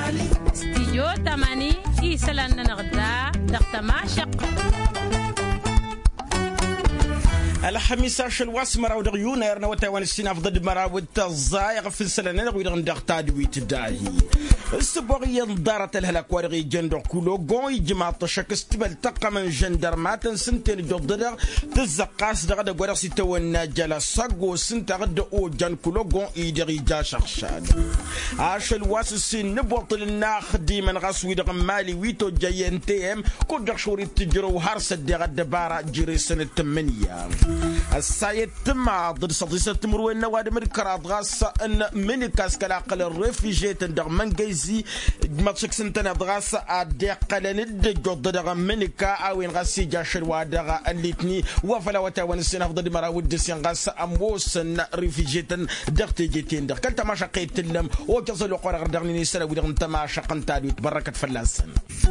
استيجو تماني إيسلان نغدا دقتما شق الخميس عشر واسمر ودغ يونير نوتاوان السنة ضد مراود الزايغ في السنة ويدغ ندغتاد ويتداهي السبوغية دارت الهلاك ورغي جندر كولو غون يجمع طشك استبل تقى من جندرمات سنتين جدر تزقاس دغدا غورغ سيتونا جلا ساغو سنت غد او جان كولو غون يدغي جا شخشاد عاشل واس السن نبوطل الناخدي من غاس ويدغ مالي ويتو جاين تي ام كودغ شوري تجرو هارس دغد بارا جري سنة 8 السايد تما ضد صديسة تمروين نواد من كراد غاس ان من كاسكلا قل الريفيجيت ندغ منجيزي ما تشك سنتنا غاس ادي قل ند جدغ من كا اوين غاسي جاشر وادغ الليتني وفلا وتاون السنه ضد مراود سين غاس اموسن ريفيجيت دغتي جيتين دغ كنت ما شقيت لم وتصل قرغ دغني سلا ودغ انت ما شقنت تبركت فلاسن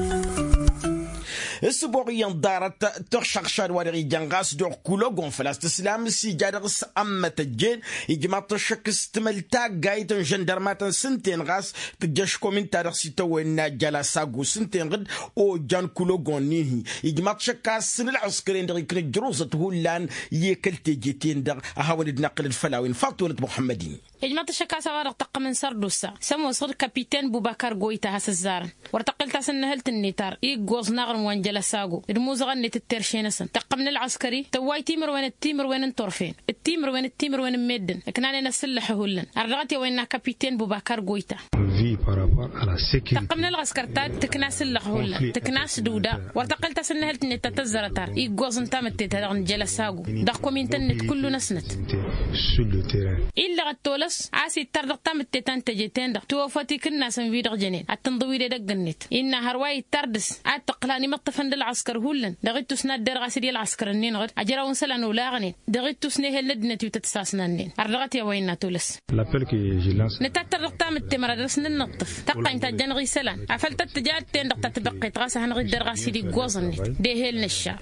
السبوغيان دارت تخشق شاد ورغي جنغاس دور كولوغون فلاس تسلام سي جادغس أما تجين يجمع تشك استملتا قايتن جندرمات سنتين غاس تجشكو من تاريخ سيتوين جلساغو سنتين غد او جان كولوغون نيهي يجمع تشكا سن العسكرين دغي كريك جروزة هولان يكل تيجيتين دغ أهاول نقل الفلاوين فاطولة محمدين يجمع تشكا سوارق طق من سردوسا سمو صر كابيتان بوبكر غويتا هاس الزارن ورتقلت سنهلت النيتار يقوز نغر وانجلا ساقو الموز غنت الترشينسن تقمن العسكري تواي تيمر وين التيمر وين الطرفين التيمر وين ميدن كنا نسلح هولن الرغتي وين كابيتان بوبكر غويتا تقمن العسكر تاد تكناس اللهولن تكناس دودا ورتقلت سنهلت النت تزرتار يقوز انتمت تدغن جلا ساقو دقكو من تنت كله نسنت إلا غتولس عاسي تردقتا متتان تجيتين دق توفتي كنا سنفيدغ جنين التنضوير دقنت إن هرواي تردس تقلاني مطفن العسكر هولن دغيتو سناد درغاسي ديال العسكر النين غد اجراون سلان ولاغني دغيتو سنيه لدنتي وتتساسنا النين الرغتي وين تولس نتاترقتا متمر درسن النطف تقا انت جنغي سلان عفلت تجات تندق تتبقي تغاسا هنغي درغاسي دي غوزن دي هيل نشا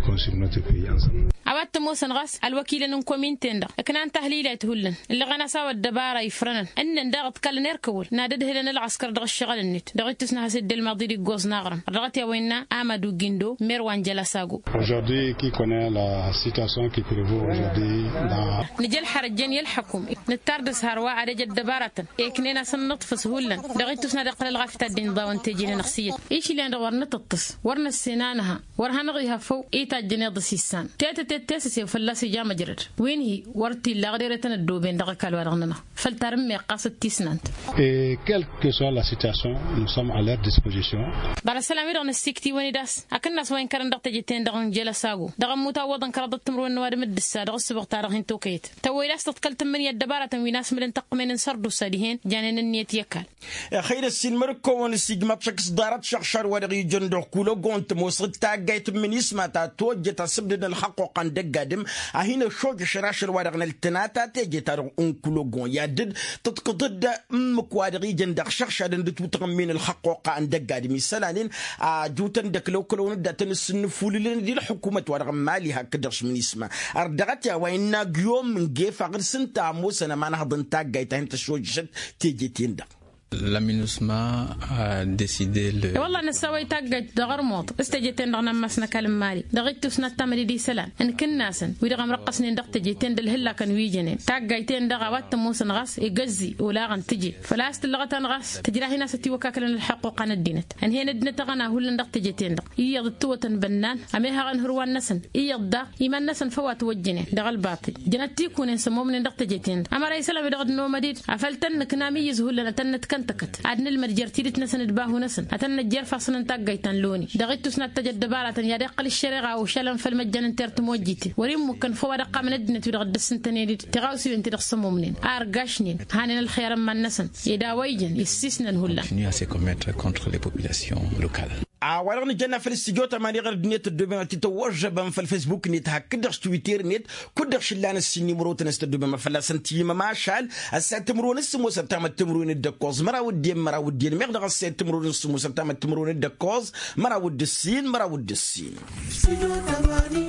عوات موسن غاس الوكيل نكومين تندق لكن انت تهليلات هولن اللي غنا ساوى الدباره يفرنن ان ندغت كل نركول نادد هلن العسكر دغ الشغل النت دغيتو سنها سد الماضي دي غوز ناغرم الرغتي وين Amadou Guindo, Merwan Jalasago. Aujourd'hui, qui connaît la situation qui prévaut aujourd'hui dans... نجل حرجان يلحكم نتاردس هروا على جد دبارة إكننا سنطف سهولا دغيتو سنا دقل الغافة الدين ضاون تجينا نخسية إيش اللي عند ورنا تطس ورنا السنانها ورها نغيها فوق إيتا الجنيض السيسان تاسس يفلاسي جام جرد وين هي ورتي لا غير تندوبين دغ كالو رغننا فلترمي قاصد تيسنانت. Et quelle que soit la situation, nous sommes à leur disposition. بارا السلام يرغن السيكتي وين داس أكن ناس وين كرن دقت جتين دغن جلا ساقو دغن متعوضا كرضت تمرون نواد مدسا دغ السبق تارغين توكيت توي لاس تتكلت من يدبارة وناس من تقمين نسردو سادهين جانين النية يكال خير السين مركون السيجما شخص دارت شخشار ورغي جندو كولو غونت موسد تاغيت من اسمها توجه تسبد الحق وقن دقادم اهين شوج شراشر ورغن التناتا تيجي تارغ كولو غون يادد تتقضد مكوادغي جندق شخشار تتغمين الحق وقن دقادم السلالين جوتن دكلو كلو نبدا تنسن فولين دي الحكومه ورغم مالها كدرش من اسمها اردغت وين يوم من جيف غير سنتا موسنا ما نهضن تاغيت انت شوجت تيجي تندق L'aménagement a décidé le. والله نسوي تاجت دغرموط استجيتين دغنا مسنا كلام مالي دغيتو سنة تمري دي سلام إن كناسن ويدغم رقصني دغ تجيتين دلهلا كان ويجنين تاجيتين دغوات موسن غاس يجزي ولا غن تجي فلاست اللغة غاس تجري هنا ستي وكاكلن الحقوق عن الدينت أن هي ندنت غنا هولن دغ تجيتين دغ يض توة بنان أميها غن هروان نسن يض إيمان نسن فوات وجنين دغ الباطل جنتي كون نسمو من دغ تجيتين أما رئيس الله دغ النومديد عفلتن كنامي يزهولنا تنت كنتكت عدن المرجر تيرت نسن دباه نسن أتن الجر فصلن تاجيتن لوني دغيتو سنة تجد دبارة يا دقل الشريعة وشلن في المجان انترت موجيتي وريم ممكن فوا دقة من الدنيا تغد السنتني دي تغاوسي انت تقسموا منين أرجاشنين هانين الخير من نسن يداويجن يسيسن هلا. Continue à se commettre contre les populations locales. ورغني جنا في الاستديو تماني غير دنيت الدوبي تتوجب في الفيسبوك نيت هكدرش تويتر نيت كدرش لان السني مرو تنستدو بما فلا سنتي ما شال السات تمرون السمو سبتام تمرون الدكوز مرا ودين ميغ السات تمرون السمو سبتام تمرون الدكوز مرا ود السين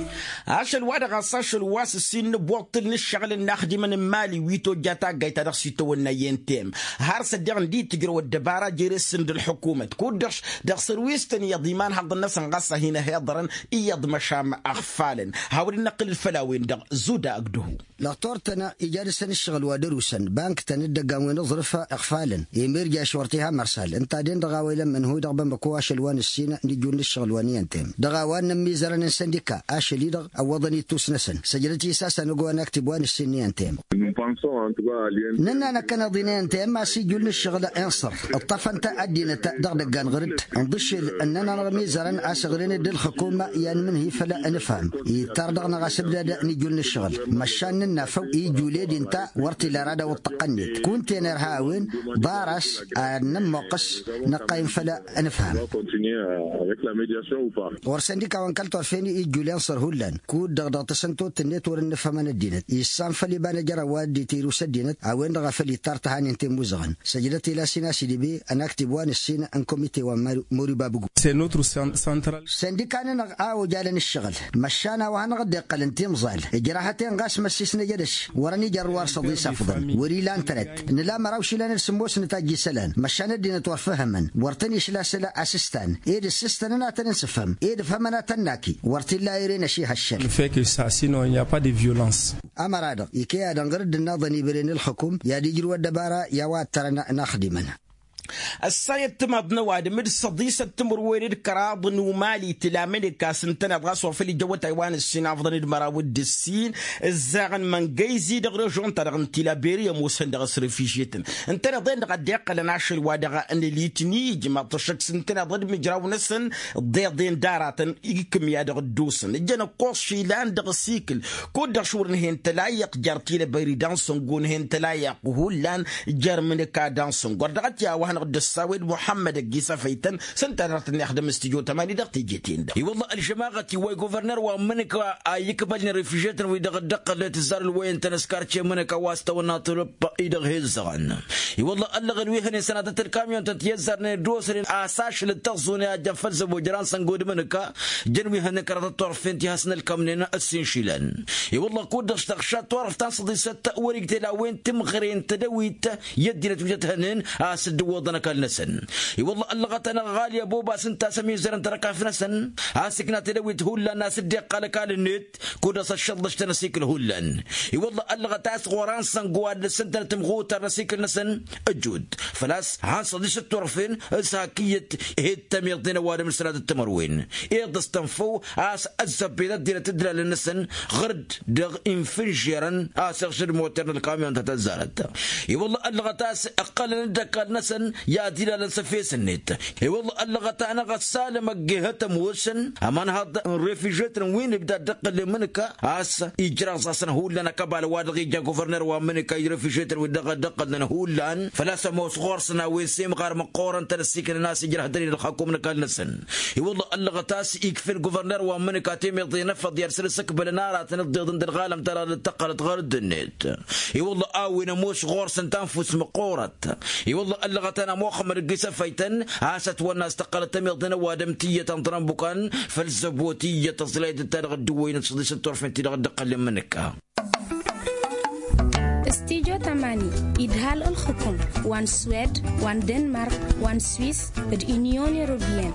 عشان وادا غصاش الواس السين بوطل الشغل الناخدي من مالي ويتو جاتا جايتا دخسيتو والنايين تيم هارس الدغن دي تجرو الدبارة جيرس سند الحكومة كودش دخسر ويستن يضيمان حق الناس نغصة هنا هيضرن إيض مشام أغفالن هاول نقل الفلاوين دغ زودا أقدوه لاطورتنا إجارسن الشغل ودروسن بانك تندق وين ظرفها إغفالن يميرجع شورتها مرسال انت دين دغاويلا من هو دغبن بكواش الوان السينا نجون الشغل وانيان تيم دغاوان نميزرن سندكا أشلي دغ أوضني توسنسن سجلتي ساسا نقول نكتب وان السنين تيم ننا نكنا ضينين تيم ما سيجون الشغل انصر الطفن تأدينا دغدقان غرد نضش اننا نغميزرن أشغلين دي الحكومة يان من هي فلا نفهم يتردغنا غاسبدا نجون الشغل مشان النفو يجوليد انت ورتي لرادا والتقنيت كنت نرهاوين بارس نمقص نقايم فلا نفهم ورسنديكا وانكالتور فيني يجولين صر هولان كود دغدغ تسنتو تنيت ورن نفهم الدينت يسام فلي بان جرى وادي تيرو سدينت اوين دغ فلي تارتهان انت موزغن سجلتي لا سينا سي دي بي انا اكتب وان السينا ان كوميتي وموري بابو سي نوتر سنترال سنديكا انا او جالن الشغل مشانا وهن غد قلنتي مزال جراحتين غاس مسيسنا جدش وراني جروار صدي سافضن وريلان ترت نلا مراوشي لان السموس نتاجي سلان مشان الدين توفهمن ورتني شلا سلا اسيستان ايد السيستان انا تنسفهم ايد فهمنا تناكي ورتي لا يرينا شي هالشر فيك ساسينو يا با دي فيولانس امرادا يكي دنغرد الناضني بين الحكم يا ديجرو الدبارة يا واترنا نخدمنا السيد تمضنا وادمد صديسة تمر ويرد كراض ومالي تلامني كاسنتنا بغاسو في جو تايوان السين افضل المراود السين الزاغن من جايزي دغ جون ترغن تلابيريا موسن دغ سرفيشيتن انتنا ضين دغ ديق لناش الوادغ ان ليتني جما تشك سنتنا ضد مجراو نسن ضيضين داراتن يكم يا دغ دوسن جنا قوس شيلان دغ سيكل كود دغ شورن هين تلايق جارتي لبيري دانسون غون هين تلايق هولان جرمن كا دانسون غدغت يا وهن الساويد محمد الجيسا فيتن سنترت نخدم استديو 8 دقيقة جيتين اي والله الجماعه وي غوفرنر ومنك يكبجن ريفيجيتر ويدق اللي تزار الوين تنسكارتش منك واسطه وناطر ايدغ هزغن اي والله اللغن ويهن سنه الكاميون تتيزر دوسر اساش للتغزون يا جفز بوجران سنقود منك جنوي هن كرت طرفين تهسن الكامنين السين شيلان اي والله كود تغشى طرف تصدي 6 وريق تلاوين تمغرين تدويت يدي لتوجتهن اسد وضنك النسن والله اللغتنا غاليه بوبا سنتا سمي زرن تركا في نسن هاسكنا تدويت هولا ناس دق قال النت كودس الشضش تنسيك الهولن والله اللغتاس غوران سنقواد سنتا تمغوت الرسيك النسن الجود فلاس عن صديش الطرفين ساكيه هيد تميضين واد من سنه التمروين ايض تنفو اس الزبيده ديال تدرى للنسن غرد دغ انفجرا اسغشر موتر الكاميون تتزارت والله اللغتاس اقل ندك النسن يا ديلا لسفيس النت والله اللغة أنا غسالة جهة موسن أمان هذا ريفيجيتر وين يبدأ دق اللي منك أس إجراء أساسا هو لنا كبال وادغي جا غوفرنر ومنك ريفيجيتر ودق لنا هو لان فلا سمو صغار سنا ويسيم غير مقارن تنسيك الناس يجرى هدري الحكومة كالنسن والله اللغة تاس يكفي الغوفرنر ومنك تيم يضي نفض يرسل سكب النار تنضي ضد الغالم ترى التقلت غرد النت والله آوي نموش غور سنتنفس مقورت والله اللغة أنا موخم القيسة فيتن عاست والناس تقلت تميضنا وادمتية تنطرن بكان فالزبوتية تصليد التارغ الدوين تصديس الطرفين تلغد قل منك استيجو تماني إدهال الحكم وان سويد وان دنمارك وان سويس اليونيون يوروبيان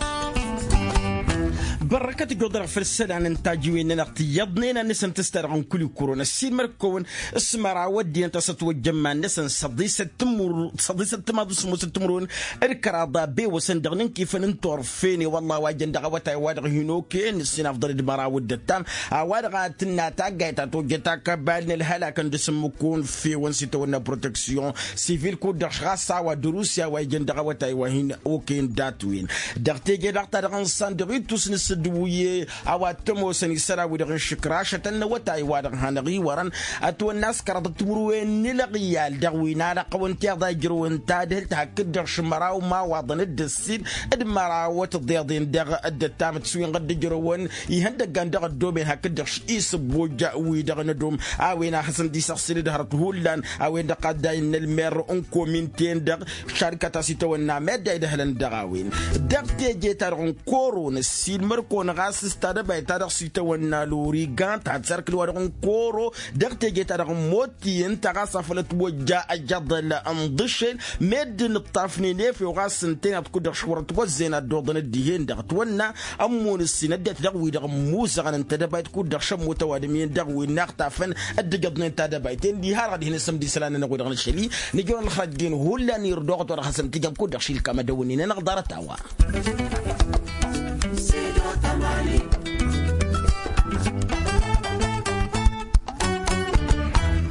بركة قدر في السنة ننتاجوين نقتيضنين نسن تسترعون كل كورونا السين مركون اسمرا ودي انت ستوجمع نسن صديسة تمادو سمو ستمرون الكراضة بي وسندغنين كيف ننتور فيني والله واجن دغوتا وادغ هنوكي نسين افضل دمارا ودتام وادغا تناتا قايتا توجتا كبالن الهلاك ندسمكون في ونسيتونا بروتكسيون سيفيل كود دغشغاسا ودروسيا واجن دغوتا وهين اوكين داتوين دغتيجي دغتا دغنسان دغيتوس نسدويه اواتمو سنسرا ودغن شكراشة وتاي وادغ هانغي ورن اتو الناس كرد تمروين نلغيال دغوينا لقون تيغدا جروين تادهل تهكد دغ شمراو ما واضن الدسين ادمراو تضيضين دغ الدتام تسوين غد جروين يهندغان دغ دوبين هكد دغ شيس بوجا ويدغ ندوم اوينا حسن دي سخسير دهرت هولان اوين دقاداين المير انكو مينتين دغ شركة سيتونا مدى دهلن دغاوين دغ تيجي تارغن كورون السين مركو كون غاس استادا بايتا دغ سيتا ونالوري غان تا سيركل ورغن كورو دغ تيجي تا دغ موتي انت غاس فلت وجا اجدل اندشل مدن الطافني نيف وغاس سنتين تكون دغ شورت وزينا دودن الديين دغ تونا امون السند دغ وي دغ موسى غن انت بايت كون دغ شم متوادمين دغ وي نقطافن ادغدن انت بايتين دي هار غادي نسم دي سلان نقول دغ الشلي نيجي الخدين هولا نير دوغ تو خاصم تيجي كون دغ شيل كما دوني نقدر تاوا